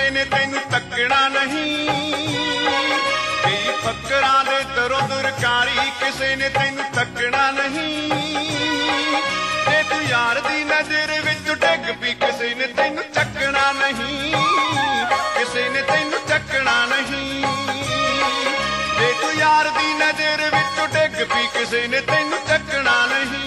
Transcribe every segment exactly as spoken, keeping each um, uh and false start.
ਕਿਸੇ ਨੇ ਤੈਨੂੰ ਤੱਕਣਾ ਨਹੀਂ। ਕਈ ਫੱਕਰਾਂ ਦੇ ਦਰੋਂ ਦੁਰਕਾਰੀ ਕਿਸੇ ਨੇ ਤੈਨੂੰ ਤੱਕਣਾ ਨਹੀਂ। ਜੇ ਤੂੰ ਯਾਰ ਦੀ ਨਜ਼ਰ ਵਿੱਚ ਡਿੱਗ ਪਈ ਕਿਸੇ ਨੇ ਤੈਨੂੰ ਚੱਕਣਾ ਨਹੀਂ। ਕਿਸੇ ਨੇ ਤੈਨੂੰ ਚੱਕਣਾ ਨਹੀਂ। ਜੇ ਤੂੰ ਯਾਰ ਦੀ ਨਜ਼ਰ ਵਿੱਚ ਡਿੱਗ ਪਈ ਕਿਸੇ ਨੇ ਤੈਨੂੰ ਚੱਕਣਾ ਨਹੀਂ।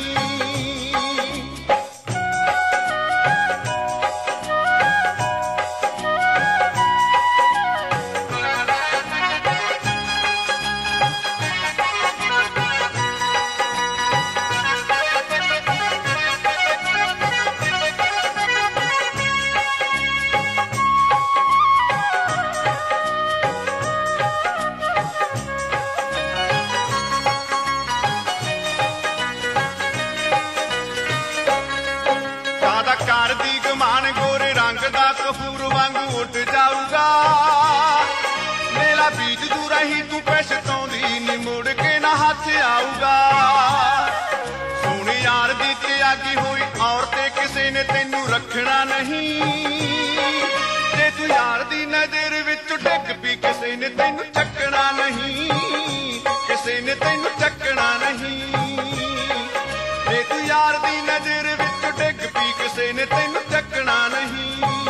ਕਾਰ ਦੀ ਗਮਾਨ ਗੋਰੇ ਰੰਗ ਦਾ ਕਪੂਰ ਵਾਂਗੂ ਉੱਡ ਜਾਊਗਾ। ਮੇਲਾ ਬੀਜ ਦੂ ਰਹੀ ਤੂੰ ਪਛਤਾਉਂਦੀ ਨੀ ਮੁੜ ਕੇ ਨਾ ਹੱਥ ਆਊਗਾ। ਸੋਹਣੇ ਯਾਰ ਦੀ ਤਿਆਗੀ ਹੋਈ ਔਰਤੇ ਕਿਸੇ ਨੇ ਤੈਨੂੰ ਰੱਖਣਾ ਨਹੀਂ। ਜੇ ਤੂੰ ਯਾਰ ਦੀ ਨਜ਼ਰ ਵਿੱਚ ਡਿੱਗ ਪਈ ਕਿਸੇ ਨੇ ਤੈਨੂੰ ਚੱਕਣਾ ਨਹੀਂ। ਕਿਸੇ ਨੇ ਤੈਨੂੰ ਚੱਕਣਾ ਨਹੀਂ। ਜੇ ਤੂੰ ਯਾਰ ਦੀ ਨਜ਼ਰ ਵਿੱਚ ਡਿੱਗ ਪਈ ਕਿਸੇ ਨੇ ਤੈਨੂੰ ਚੱਕਣਾ ਨਹੀਂ।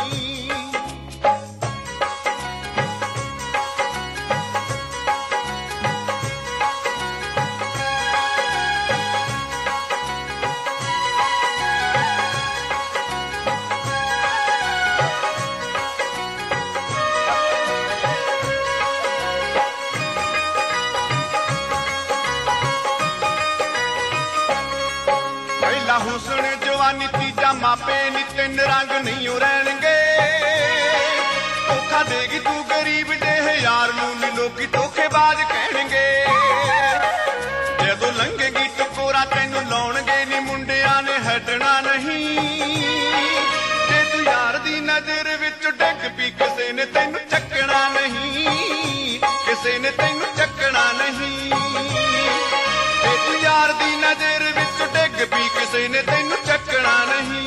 ਪਹਿਲਾ ਹੁਸਨ ਜਵਾਨੀ ਤੀਜਾ ਮਾਪੇ ਨੀ ਤਿੰਨ ਰੰਗ ਨਹੀਂ ਓ ਰਹਿਣਗੇ। ਧੋਖਾ ਦੇਗੀ ਤੂੰ ਗਰੀਬ ਜਿਹੇ ਯਾਰ ਨੂੰ ਨੀ ਲੋਕੀ ਧੋਖੇਬਾਜ਼ ਕਹਿਣਗੇ। ਜਦੋਂ ਲੰਘੇਗੀ ਟਕੋਰਾ ਤੈਨੂੰ ਲਾਉਣਗੇ ਨੀ ਮੁੰਡਿਆਂ ਨੇ ਹਟਣਾ ਨਹੀਂ। ਜੇ ਤੂੰ ਯਾਰ ਦੀ ਨਜ਼ਰ ਵਿੱਚ ਡਿੱਗ ਪਈ ਕਿਸੇ ਨੇ ਤੈਨੂੰ ਚੱਕਣਾ ਨਹੀਂ। ਕਿਸੇ ਨੇ ਤੈਨੂੰ ਚੱਕਣਾ ਨਹੀਂ। ਜੇ ਤੂੰ ਯਾਰ ਦੀ ਨਜ਼ਰ ਵਿੱਚ ਡਿੱਗ ਪਈ ਕਿਸੇ ਨੇ ਤੈਨੂੰ ਚੱਕਣਾ ਨਹੀਂ।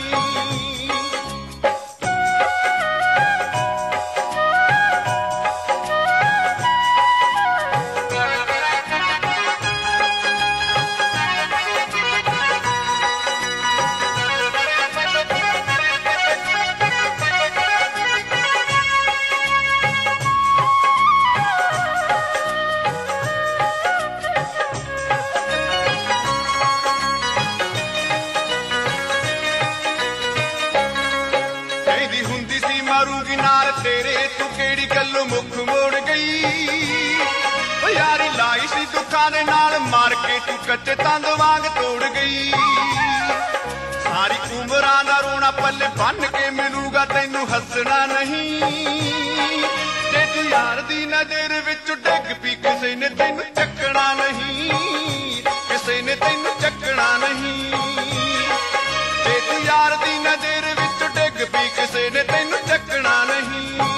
ਮਾਰੂਗੀ ਨਾਲ ਤੇਰੇ ਤੂੰ ਕਿਹੜੀ ਗੱਲੋਂ ਮੁੱਖ ਮੋੜ ਗਈ। ਓ ਯਾਰੀ ਲਾਈ ਸੀ ਦੁੱਖਾਂ ਦੇ ਨਾਲ ਮਾਰ ਕੇ ਤੂੰ ਕੱਚੇ ਤੰਦ ਵਾਂਗ ਤੋੜ ਗਈ। ਸਾਰੀ ਉਮਰਾਂ ਦਾ ਰੋਣਾ ਪੱਲੇ ਬੰਨ ਕੇ ਮਿਲੂਗਾ ਤੈਨੂੰ ਹੱਸਣਾ ਨਹੀਂ। ਜੇ ਤੂੰ ਯਾਰ ਦੀ ਨਜ਼ਰ ਵਿੱਚ ਡਿੱਗ ਪਈ ਕਿਸੇ ਨੇ ਤੈਨੂੰ ਚੱਕਣਾ ਨਹੀਂ। ਕਿਸੇ ਨੇ ਤੈਨੂੰ ਚੱਕਣਾ ਨਹੀਂ। ਜੇ ਤੂੰ ਯਾਰ ਦੀ ਨਜ਼ਰ ਵਿੱਚ ਡਿੱਗ ਪਈ ਕਿਸੇ ਨੇ ਤੈਨੂੰ ਚੱਕਣਾ ਨਹੀਂ।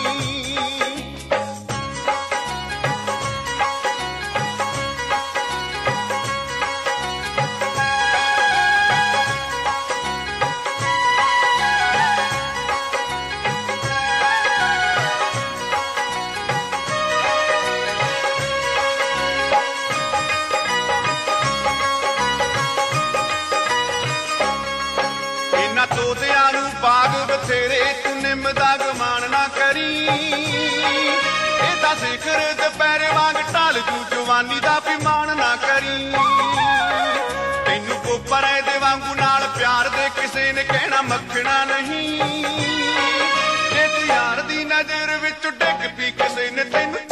ਇਹਨਾਂ ਤੋਤਿਆਂ ਨੂੰ ਬਾਗ ਬਥੇਰੇ ਤੂੰ ਨਿੰਮ ਦਾ ਗਮਾਨ ਨਾ ਕਰੀ। ਇਹ ਤਾਂ ਸਿਖਰ ਦੁਪਹਿਰੇ ਵਾਂਗ ਢਲ ਜੂ ਜਵਾਨੀ ਦਾ ਵੀ ਮਾਣ ਨਾ ਕਰੀ। ਤੈਨੂੰ ਕੋਪਰੇ ਦੇ ਵਾਂਗੂ ਨਾਲ ਪਿਆਰ ਦੇ ਕਿਸੇ ਨੇ ਕਹਿਣਾ ਮੱਖਣਾ ਨਹੀਂ। ਜੇ ਤੂੰ ਯਾਰ ਦੀ ਨਜ਼ਰ ਵਿੱਚ ਡਿੱਗ ਪਈ ਕਿਸੇ ਨੇ ਤੈਨੂੰ